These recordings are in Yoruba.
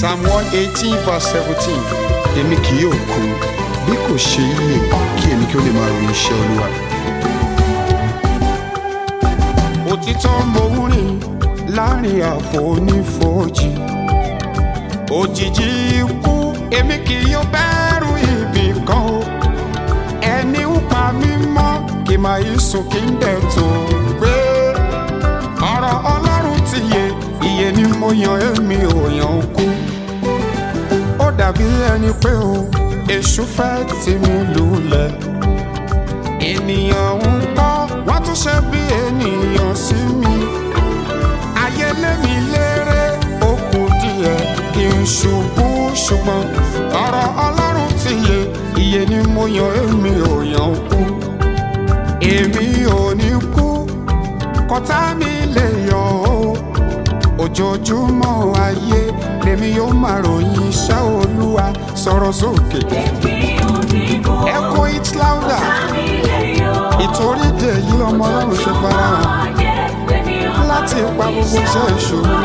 Psalm 118:17. Èmi kì yóò kú bí kò ṣe yíyè kí èmi kí ó lè máa ròyìn iṣẹ́ Olúwa. Òtítọ́ mo ń rìn láàrin àfonífojì, òjìji ikú èmi kì yóò bẹ̀rù ibì kan o. Ẹni ń pa mí mọ́ kí máa yí sùn kí n dẹ̀ tó gbé. Ọ̀rọ̀ Ọlọ́run ti yè, iye ni mo yan èmi ò yan kú. Ó dàbí ẹni pé o èṣù fẹ́ tì mí lulẹ̀. Ènìyàn ń kọ́ wọ́n tún ṣe bí ènìyàn sí mi. Ayé lé mi léré ó kù díẹ̀ kí n ṣubú, ṣùgbọ́n ọ̀rọ̀ Ọlọ́run ti yè, iye ni mo yan èmi ò yan kú. Èmi ò ní kú kọ́tá mi lè yọ̀ o. Ojoojúmọ́ ayé lèmi yóò máa ròyìn iṣẹ́ Olúwa. Sọ̀rọ̀ sókè. Echo it louder. Ìtorí dè yí ọmọ Ọlọ́run ṣe farahàn láti pa gbogbo iṣẹ́ ìṣòro.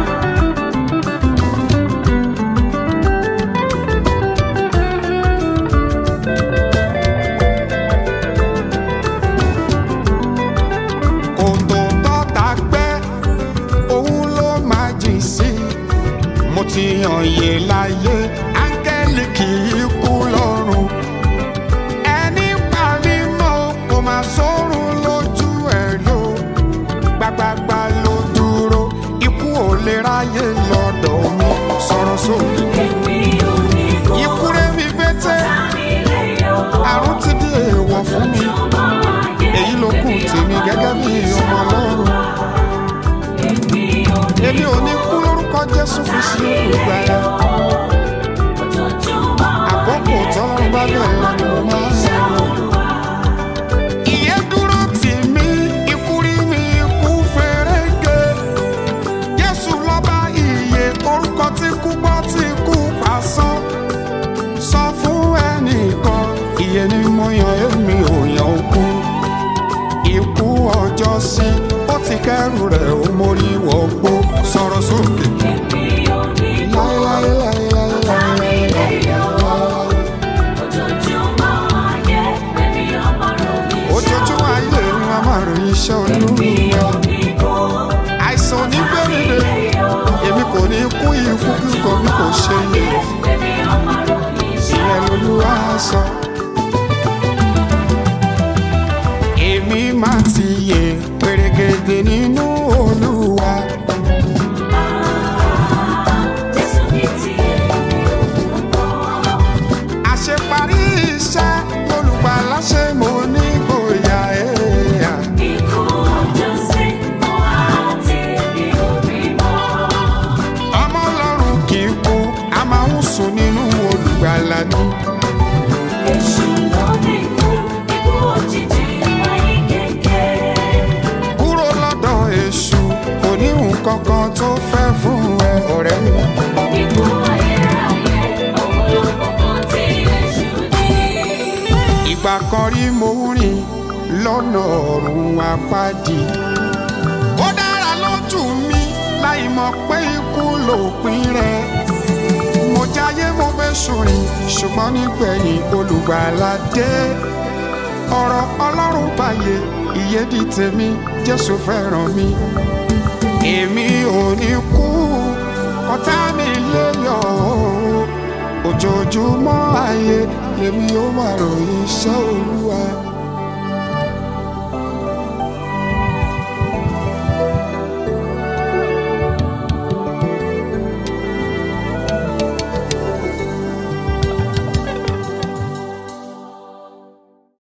Kòtò tọ́ta gbẹ́ òun ló máa jìn sí. Mo ti yàn yé láyé áńgẹ́lì kì í kú lọ́run. Ẹni pa mí mọ́ kò máa sórun lójú ẹ̀ lò. Gbàgbàgbà ló dúró, ikú ò lè ráyè lọ́dọ̀ mi. Sọ̀rọ̀ sókè. Ikú rẹ̀ mi gbẹ́tẹ́, àrùn ti di èèwọ̀ fún mi. Èyí ló kù tèmi gẹ́gẹ́ bí ọmọ Ọlọ́run. Èmi ò ní kú lórúkọ Jésù fi sí olùgbàlà. Àkókò tọ́lọ́run bá bẹ̀rẹ̀ ni mo máa ń sọ. Ìyẹn dúró tì mí, ikú rí mi, ikú fẹ́rẹ́gẹ́. Jésù lọ́ba ìyè, orúkọ tí kú gbọ́ tí kú pàṣán. Sọ fún ẹnìkan, ìyè ni mo yan èmi ò yan kú. Ikú ọjọ́ sí, ó ti kẹ́rù rẹ̀ ó mórí wọgbó. Sọ̀rọ̀ sókè. Ojoojúmọ́ ayé ni wọ́n máa ròyìn iṣẹ́ Olúwa. Àìsàn ní gbẹ̀rẹ̀, èmi kò ní kú ikú kíkọ mi kò ṣe yẹ. Ìyẹn l'Olúwa sọ. Èmi máa ti yè pèrègèdè nínú Olúwa. Àṣeparí iṣẹ́ Olùgbàlà ṣe mo ní gboyà ẹ̀yà. Ikú ọjọ́ sí mọ́ àti ní orí mọ́. Ọmọ Ọlọ́run kì í kú, a máa ń sùn nínú Olùgbàlà ni. Èṣù ló ní ikú, ikú òjijì wáyé kékeré. Kúrò lọ́dọ̀ èṣù, kò ní nǹkan kan tó fẹ́ fún ẹ ọ̀rẹ́ mi. Ikú ayérayé, òun ló kọ́kọ́ tí èṣù ní. Ìgbà kan rí mo rìn lọ́nà ọ̀run àpáàdì. Ó dára lójú mi láì mọ̀ pé ikú lòpin rẹ̀. Mo jáyé mo fẹ́ sùnrìn, ṣùgbọ́n nígbẹ̀yìn Olùgbàlà dé. Ọ̀rọ̀ Ọlọ́run báyé, ìyè di tèmi, Jésù fẹ́ràn mi. Èmi ò ní kú, ọ̀tá mi lè yọ̀ o. Ojoojúmọ́ ayé lèmi ó máa ròyìn iṣẹ́ Olúwa.